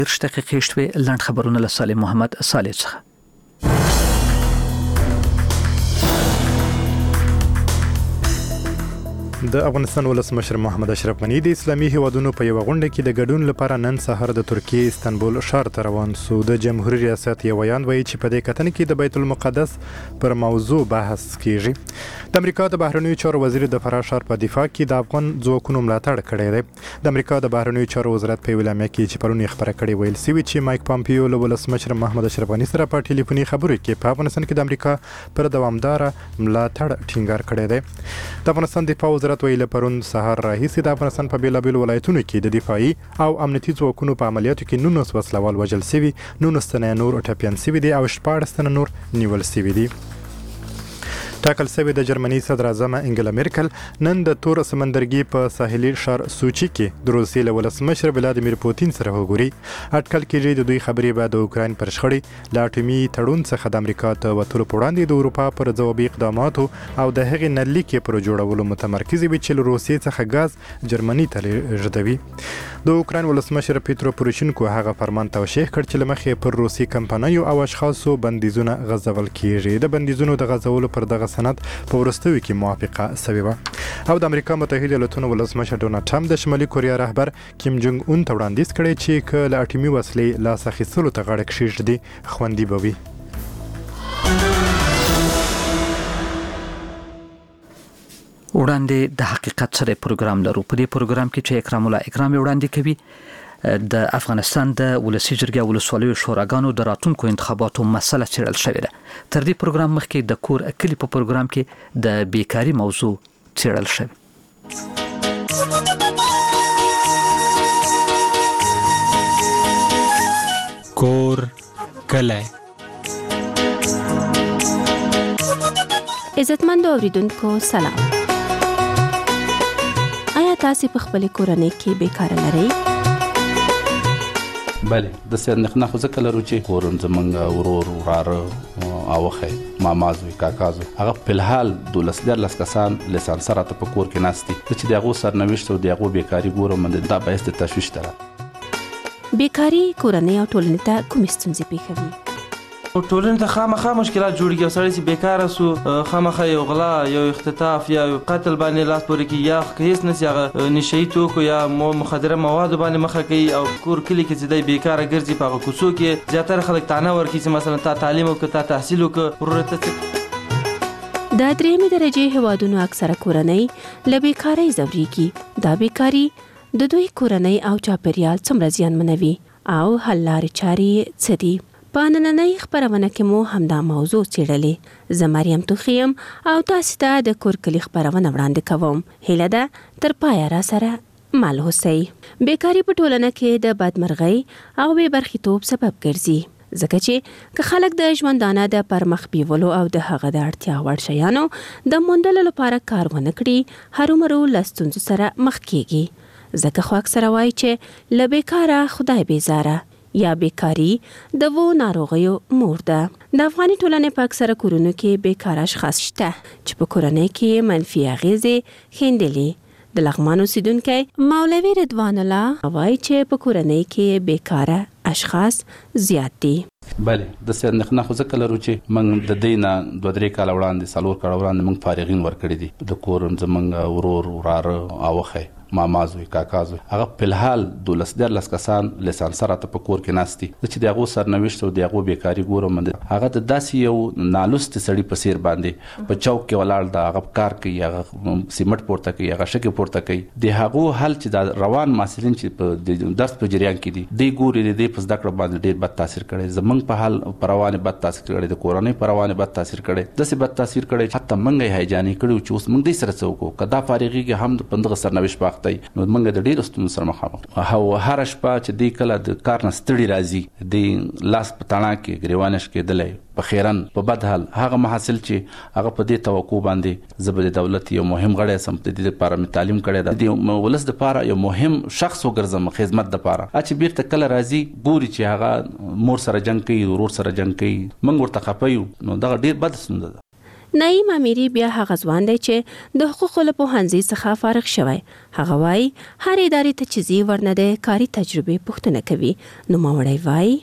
دقیقې شوي لاند خبرونه له صالح محمد صالح څخه. د افغانستان ولسمشر محمد اشرف غنی د اسلامي هیوادونو په یو غونډه کې د ګډون لپاره نن سهار د ترکیه استانبول ښار ته روان شو. د جمهوریت ریاست یو بیان وایي چې په دې کتنه کې د بیت المقدس پر موضوع بحث کیږي. د امریکا د بهرنیو چارو وزیر د فراه ښار په دفاع کې د افغان ځواکونو ملاتړ کړی دی. د امریکا د بهرنیو چارو وزارت په اعلامیه کې چې پرون خبره کړې ویل سوي چې مایک پامپیو له ولسمشر محمد اشرف غنی سره په ټلیفوني خبرو کې په افغانستان کې د امریکا پر دوامدار ملاتړ ټینګار کړی دی. د افغانستان دفاع وزارت ویل پرون سهار راهیسې د افغانستان په بیلابیلو ولایتونو کې د دفاعي او امنیتي ځواکونو په عملیاتو کې 19 وسلوال وژل شوي، 19 تنه نور ټپیان شوي دي او 14 تنه نور نیول شوي دي. ټاکل شوی د جرمني صدر اعظم انګلا میرکل نن د تور سمندرګي په ساحلي ښار سوچي کې د روسیې له ولسمشر ولادیمیر پوتین سره وګوري. اټکل کېږي د دوی خبرې به د اوکراین پر شخړې له اټومي تړون څخه د امریکا ته وتلو په وړاندې د اروپا پر ځوابي اقداماتو او د هغې نلیکې پر جوړولو متمرکز وي چې له روسیې څخه غاز جرمني ته لیږدوي. د اوکراین ولسمشر پیترو پوروشینکو هغه فرمان توشیح کړ چې له مخې پر روسي کمپنیو او اشخاصو بندیزونه غځول کېږي. د بندیزونو د غځولو پر دغه سند په وروستیو کې موافقه شوې وه. او د امریکا متحده ایالاتونو ولسمشر ډونالډ ټرمپ د شمالي کوریا رهبر کیم جونګ اون ته وړاندیز کړی چې که له اټومي وسلې لاس اخیستلو ته غاړه کېږدي خوندي به وي. وړاندې د حقیقت سره پروګرام لرو. په دې پروګرام کې چې اکرام الله اکرامي وړاندې کوي د افغانستان د ولسی جرګې ولسوالیو شوراګانو د راتلونکو انتخاباتو مسله څېړل شوې ده. تر دې پروګرام مخکې د کور کلی په پروګرام کې د بیکاری موضوع څېړل شوې. کور کلی. عزتمندو اوریدونکو سلام. آیا تاسو په خپل کورنۍ کې بیکاره لرئ؟ بله، د سید نخ ځکه لرو چې کورن زمونږ ورور وراره او خی مامازوي کاکازو هغه په الحال 12 کسان لسان سره ته په کور کې ناشتي چې دغه سرنوشت او دغه بیکاری ګورم دا باعث د تشویش ده. بیکاری کورنۍ او ټولنې ته کوم ستونزې پیښوي؟ ټولنې ته خامخا مشکلات جوړیږي. او سړی چې بیکاره سو خامخا یو غلا، یو اختطاف یا یو قتل باندې لاس پورې کوي، یا هیڅ نشي هغه نشهیي توکو یا مخدره موادو باندې مخه کوي. او کور کلی کې چې دی بیکاره ګرځي په هغه کوڅو کې زیاتره خلک طعنه ورکوي چې مثلا تا تعلیم وکړه، تا تحصیل وکړه، ورور ته د درېمې درجې هیوادونو اکثره کورنۍ له بیکارۍ ځورېږي. دا بیکاري د دوی کورنۍ او چاپیریال څومره زیانمنوي او حل لارې چارې څه دي؟ په نننۍ خپرونه کې مو همدا موضوع څېړلې. زه مریم توخیم او تاسو ته د کور کلی خپرونه وړاندې کوم. هیله ده تر پایه را سره مل اوسئ. بیکاري په ټولنه کې د بدمرغۍ او بې برخیتوب سبب ګرځي، ځکه چې که خلک د ژوندانه د پرمخ بیولو او د هغه د اړتیا وړ شیانو د موندلو لپاره کار ونه کړي، هرومرو له ستونزو سره مخ کیږي. ځکه خو اکثره وایي چې له بیکاره خدای بیزاره یا بیکاری د وو ناروغیو مور ده. د افغاني ټولنې په اکثره کورونو کې بیکاره اشخاص شته چې په کورنۍ کې منفي اغیزې ښندلې. د لغمان اوسیدونکی مولوي رضوان الله وایي چې په کورنۍ کې بیکاره اشخاص زیات دي. بله، د سید نخ ځکه لرو چې موږ د دې نه 2-3 کاله وړاندې 4 کاله وړاندې موږ فارغین ورکړي دي. د کور زمونږ ورور وراره او خی مامازوي کاکازو هغه په الحال 12 کسان لسان سره ته په کور کې ناشتي چې دغه سرنوشت او دغه بیکاری ګورم هغه د داسې یو نالوست سړی په سیر باندې په چوک کې ولاړ د هغه کار کوي، هغه سیمټ پورته کوي، هغه شګه پورته کوي. د هغه حل چې د روان محصلین چې په درس په جریان کې دي د ګوري د په زده کړه باندې ډیر بد تاثیر کړي. زمونږ په حال په روانه بد تاثیر کړي، د کورنۍ په روانه بد تاثیر کړي، داسې بد تاثیر کړي حتی منګي هیجاني کړي چې اوس موږ دې سره څوک کدا فارغيږي هم د پندغه سرنوشت باخته نو موږ د ډیرو ستونزو سره مخامخ او هر شپه چې دی کله د کار نه ستړي راځي د لاس په تڼا کې ګریوانش کېدلی په خیرن په بد حال هغه محصل چې هغه په دې توقع باندې زبر دولت یو مهم غړی سم د دې لپاره مې تعلیم کړی د ولس لپاره یو مهم شخص وګرځم خدمت لپاره چې بیرته کله راځي ګوري چې هغه مور سره جنگ کوي ورور سره جنگ کوي موږ ورته خپایو نو دا ډیر بد ستونزه ده. نعیم امیری بیا هغه ځوان دی چې د حقوقو له پوهنځي څخه فارغ شوی. هغه وایي هر ادارې ته چې ځي ورنه د کاري تجربې پوښتنه کوي. نوموړی وایي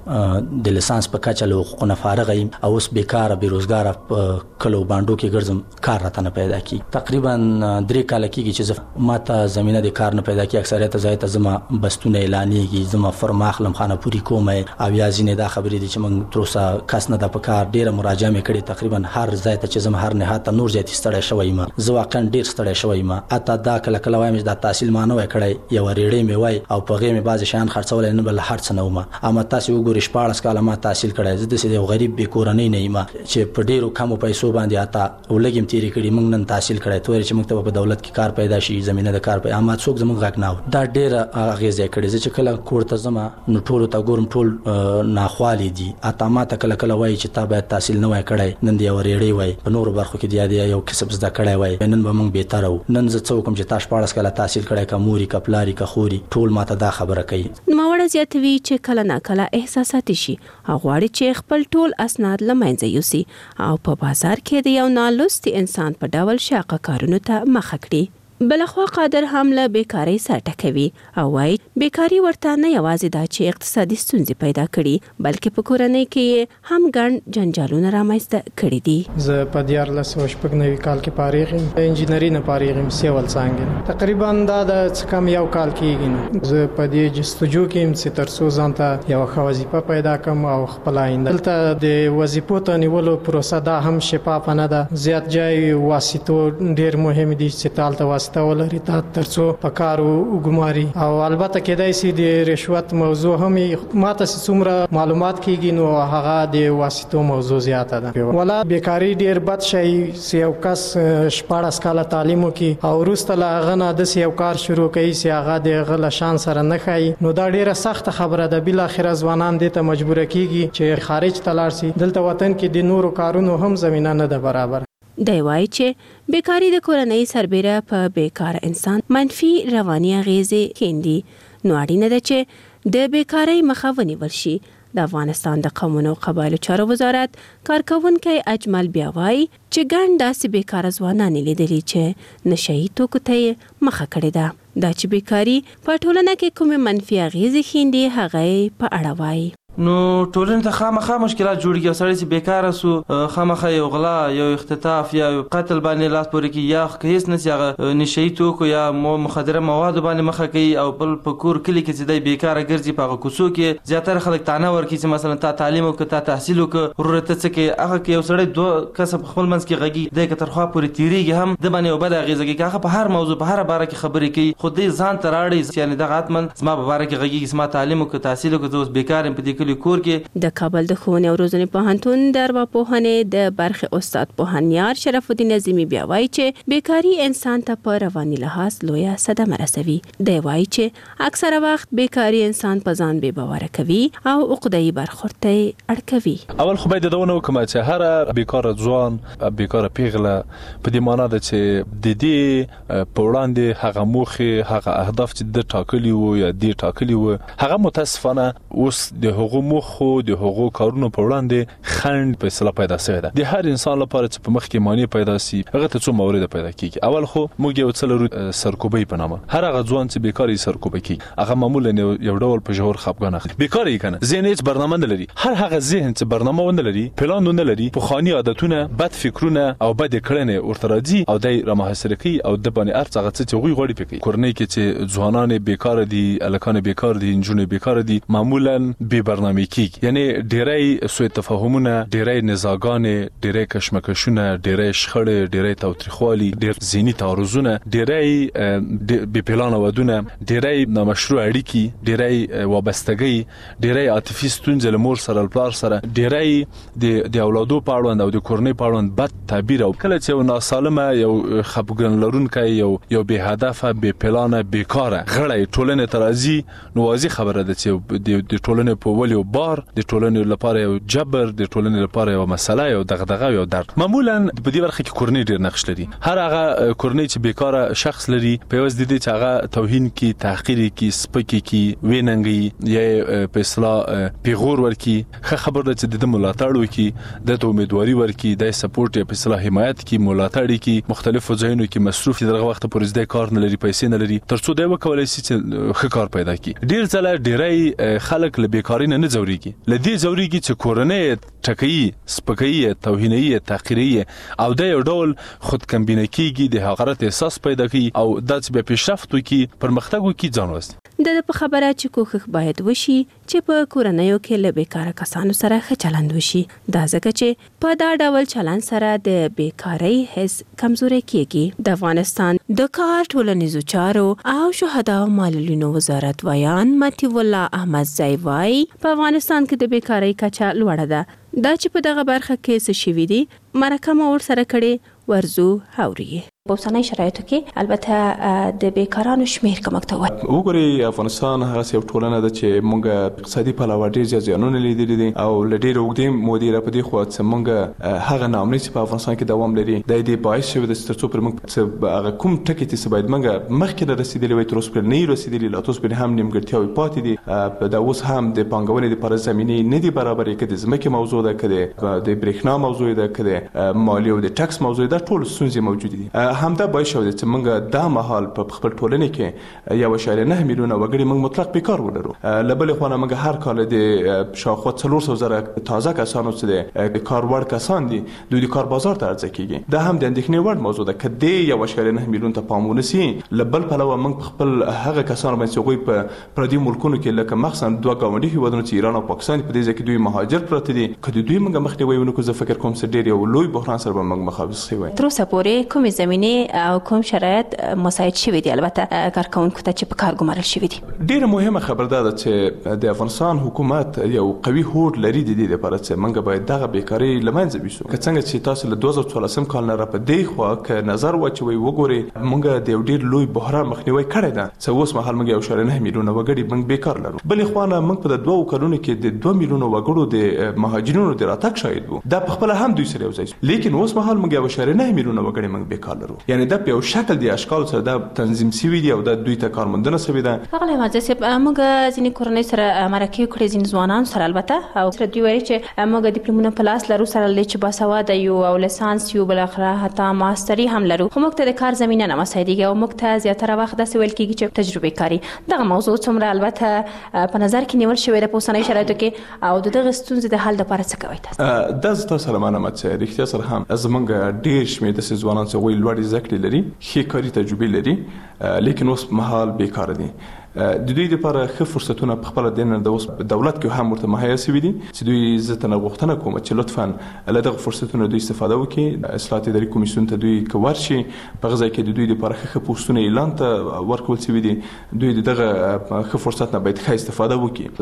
د لیسانس په کچه له حقوقو فارغ یم او اوس بیکاره بیروزګاره په کلو باندو کې ګرځم، کار راته نه پیدا کی. تقریبا 3 کال کېږي چې ماته زمينه د کار نه پیدا کی. اکثریت ځای ته زما بستونه اعلانېږي، زما فرما خلم خانه پوری کوم او یا ځینې دا خبرې دي چې موږ تر اوسه کس نه د په کار ډیره مراجعه مې کړې. تقریبا هر ځای ته چې زما هر نهایت نور زیات ستړی شوی یم، زه واقعا ډیر ستړی شوی یم. اته دا کله کله وایم چې دا تحصیل ما نه وای کړی، یو ریړې مې وای او په غې مې بعض شیان خرڅول نه بل هر څه نه ومه. اما تاسو وګورئ 14 کاله تحصیل کړای، زه د سې غریب به کورنۍ نه یم چې په ډیرو کمو پیسو باندې آتا ولګم تیری کړي. موږ نن تحصیل کړای تور چې موږ ته په دولت کې کار پیدا شي، زمينه د کار په اما څوک زموږ غاک نه. دا ډیره اغیزه کړي چې کله کور ته زما نو ټول ته ګورم ټول ناخوالي دي. آتا ما ته کله کله وایي چې تا باید تحصیل نه وای کړای، نن دی ورېړې وای په نور برخو کې دی یو کسب زده کړای وای، نن به موږ به تر وو. نن زه څوک چې تاسو 14 کاله تحصیل کړای کا موري کا پلاری کا خوري ټول ما ته دا خبره کوي. نوموړی زیاتوي چې کله ناکله احساساتي شي او غواړي چې خپل ټول اسناد له منځه یوسي او په بازار کې د یو نالوستي انسان په ډول شاقه کارونو ته مخه کړي. بلخوا قادر هم له بیکاری سره ټکوي او وايي بیکاری ورته نه یوازې دا چې اقتصادي ستونزې پیدا کړي بلکې په کورنۍ کې هم ګڼ جنجالونه رامنځته کړي دي. زه په 1499 کال کې فارغ یم، انجینری نه فارغ یم، سیول څنګه تقریبا دا د کم یو کال کېږي. زه په دې جستجو کې يم چې تر څو ځان ته یو وظیفه پیدا کړم او خپل آینده. دلته د وظیفو ته نیولو پروسه دا هم شفاف نه ده. زیات ځای واسطو ډیر مهم دي چې تالته ولري ترڅو په کارو وګماري او البته کېدای شي د رشوت موضوع هم ماته څومره معلومات کیږي نو هغه د واسطو موضوع زیاته ده. ولا بیکاری ډیر بد شي. یو کس 14 کاله تعلیم وکي او وروسته لا غنه د یو کار شروع کوي چې هغه د غل شان سره نه خای نو دا ډیره سخت خبره ده. بل اخر ځوانان دې ته مجبور کیږي چې خارج ته لاړ شي. دلته وطن کې د نورو کارونو هم زمينه نه ده برابر. دی وایي چې بیکاری د کورنۍ سربیره په بیکار انسان منفي رواني اغیزې کیندي. نو اړینه ده چې د بیکاری مخه ونیول شي. د افغانستان د قومونو او قبایلو چارو وزارت کارکونکي اجمل بیا وایي چې ګڼ داسې بیکاره ځوانان لیدلي چې نشهیي توکو ته مخه کړې ده. دا چې بیکاری په ټولنه کې کومې منفي اغیزې کیندي هغه په اړه وایي. نو ټولنې ته خامخا مشکلات جوړیږي. او سړی چې بیکاره سو خامخا یو غلا یو اختطاف یا قتل باندې لاس پورې کوي یا هیڅ نسی هغه نشهیي توکو یا مخدره موادو باندې مخه کوي او بل په کور کلی کې چې دی بیکاره ګرځي په هغه کوڅو کې زیاتره خلک تانه ورکوي چې مثلا تا تعلیم وکړه تا تحصیل وکړه ضرورت څه کې هغه کې یو سړی دوه کسب خپل منځ کې غږی دی که ترخوا پورې تیریږي هم د باندې یو بد اغیزه کوي. هغه په هر موضوع په هر باره کې خبرې کوي خو دې ځان ته راړي یعنی دغه حتما زما په باره کې غږیږي زما تعلیم وکړه تحصیل وکړه زه اوس بیکار یم په دې کور کې. د کابل د ښوونې او روزنې پوهنتون د ارواپوهنې د برخې استاد پوهنیار شرف الدین نظیمي بیا وایي چې بیکاری انسان ته په رواني لحاظ لویه صدمه رسوي. دی وایي چې اکثره وخت بیکاری انسان په ځان بې باوره کوي او عقده‌ای برخورد ته اړ کوي. اول خو باید دونه وکړم چې هر بیکاره ځوان بیکاره پیغله په دې معنی ده چې د دې په وړاندې هغه موخې هغه اهداف چې د ټاکلي وو یا د ټاکلي وو هغه متاسفانه اوس د هغو موخو د هغو کارونو په وړاندې خنډ په اصطلاح پیدا شوی ده. د هر انسان لپاره چې په مخ کې معنی پیدا شي هغه ته څو مورد پیدا کیږي. اول خو موږ یو څه لرو سرکوبي په نامه. هر هغه ځوان چې بیکاری سرکوبي کوي هغه معمولا یو ډول په جوړ خپګان اخلي. بیکاری کنه ذهن هیڅ برنامه نه لري. هر هغه ذهن چې برنامه ونه لري پلان نه لري په خاني عادتونه بد فکرونه او بد کړنې ورته راځي او دای را محاصره کوي او د باندې ارڅغه چې غوي غوړي پکې کورنۍ کې چې ځوانان بیکار دي الکان بیکار دي انجونې بیکار دي معمولا بې برنامه کیږي. یعنی ډیرای سوء تفاهمونه ډیرای نزاګانې ډیرای کشمکشونه ډیرای شخړې ډیرای تاوتریخوالي ډیر ذهني تعرضونه ډیرای بې پلان ودونه ډیرای نامشروع اړیکې ډیرای وابستګي ډیرای عاطفي ستونزې له مور سره پلار سره ډیرای د اولادو په اړوند او د کورنۍ په اړوند بد تعبیر او کله چې یو ناسالمه یو خپګان لرونکی یو بې هدفه بې پلانه بیکاره غړی ټولنې ته راځي نو واضح خبره ده چې د ټولنې په ولې ټولنې یو بار، د ټولنې لپاره یو جبر، د ټولنې لپاره یو مسله، یو دغدغه، یو درد. معمولا په دې برخه کې کورنۍ ډېر نقش لري. هر هغه کورنۍ چې بیکاره شخص لري په واسطه دي چې هغه توهین کی، تحقیر کی، سپکی کی، ویننګي یا په اصطلاح پیغور ورکی، خبر ده چې د ملاتړ وکي، د امیدواري ورکی، د سپورټ یا په اصطلاح حمایت کی، ملاتړ کی، مختلفو ځایونو کې مصروف دي، دغه وخت پورې زده کار نه لري، پیسې نه لري، ترڅو دا وکولای شي چې ښه کار پیدا کړي. ډیر ځله ډیری خلک له بیکاری نه ځوريږي، لدې ځوريږي چې کورنۍ ټکې، سپکې، توهیني، تحقیري او د یو ډول خود کمبینه کیږي، د حقارت احساس پیدا کوي او د څه پیشرفت وکي، پرمختګ وکي ځان وست. د په خبره چې کوښښ باید وشي چې په کورنیو کې له بیکاره کسانو سره ښه چلند وشي، دا ځکه چې په دا ډول چلند سره د بیکاری حس کمزوري کیږي. د افغانستان د کار، ټولنیزو چارو او شهدا او معلولینو وزارت ویان متي الله احمد زئی وايي په افغانستان کې د بیکاری کچه لوړه ده. دا چې په دغه برخه کې څه شوي دي مرکه مو ورسره کړې، ورزو هوري. په اوسنۍ شرایطو کې البته د بیکارانو شمیر کمکته وای. وګورئ افغانستان هغه یو ټولنه ده چې موږ اقتصادي پلوه ډېر زیات زیانونه لیدلي دي او له ډېرې اوږدې مودې راپدې خو چې موږ هغه ناامني چې په افغانستان کې دوام لري د دې باعث شوی د ترڅو پر موږ هغه کوم ټکي چې باید موږ مخکې رسیدلی وای تر اوسه پورې نه رسیدلی، لا تاسو په هم نیمګړتیاوې پاتې دي. د اوس هم د پانګونې لپاره زمینه نه دي برابرې، کده ځمکې موضوع ده، کده د برېښنا موضوع ده، کده مالی او د ټکس موضوع ده، ټول ستونزې موجود دي. همدا باعث شوی چې موږ دا مهال په خپل ټولنه کې 1.9 میلیونه وګړي موږ مطلق بیکار ولرو. لبل خو موږ هر کال د شاوخوا 400,000 تازه کسانو چې د کار وړ کسان دي دوی د کار بازار ته عرضه کیږي. دا هم د اندېښنې وړ موضوع ده. کدی 1.9 میلیون ته پام ونسی، لبل پلوه موږ خپل هغه کسان باندې غوي په پردي ملکونو کې لکه مخصوصا دوه ګاونډي هیوادونو چې ایران او پاکستان په دې ځکه دوی مهاجر پراته دي. کدی دوی موږ مخنیوي ونکو، زه فکر کوم چې ډېر یو لوی بحران سره به موږ مخامخ شو. تر اوسه پورې کومې زمینه او کوم شرایط مساعد شوي دي البته کارکونکو ته چې په کار ګمارل شوي دي؟ ډیره مهمه خبر ده چې د افغانستان حکومت یو قوي هوډ لري د دې لپاره چې موږ باید دغه بیکاری لمنځه ویسو. که څنګه چې تاسو له 2014 کال نه را په دې خوا ک نظر واچوي وګوري موږ د یو ډیر لوی بحران مخنیوي کړی ده چې اوس مهال موږ 1.9 میلیونه وګړي موږ بیکار لرو. بل خو نه موږ په 2 کلونو کې د 2 میلیونه وګړو د مهاجرینو د راتګ شاهد وو. دا په خپل هم دوی سره یو ځای، لیکن اوس مهال موږ 1.9 میلیونه وګړي موږ بیکار لرو. یعنی دا په یو شکل دی اشکال سره دا تنظیم شوی دی او دا دوی ته کارمندنه شوی ده. هغه مازه چې موږ ځینې کورنۍ سره مرکه کړې، ځینې ځوانان سره البته او سره دوی وایي چې موږ ډیپلومونه په لاس لرو، سره لې چې باسواده یو او لیسانس یو، بل اخره حتی ماستری هم لرو، خو موږ ته د کار زمينه نه مساعدېږي او موږ ته زیاتره وخت داسې ویل کېږي چې تجربه کاری. دغه موضوع څومره البته په نظر کې نیول شوی د اوسنۍ شرایطو کې او دغه ستونزې د حل لپاره څه کوي تاسو؟ دا تاسو سره معلومات چې رښتیا سره هم زمونږ ډېر شمېر د ځوانان چې وایي لوړې زده کړې لري، ښې کاري تجربې لري، لیکن اوس مهال بیکاره دي. د دوی لپاره ښه فرصتونه په خپل دین د اوس دولت کې هم ورته مهیا شوي دي چې دوی زه ته غوښتنه کوم چې لطفا له دغه فرصتونو دوی استفاده وکړي. اصلاحات اداري کمیسیون ته دوی کور شي، په غځای کې د دوی لپاره ښه پوسټونه اعلان ته ورکول شوي دي، دوی دغه ښه فرصت نه باید ښه استفاده وکړي.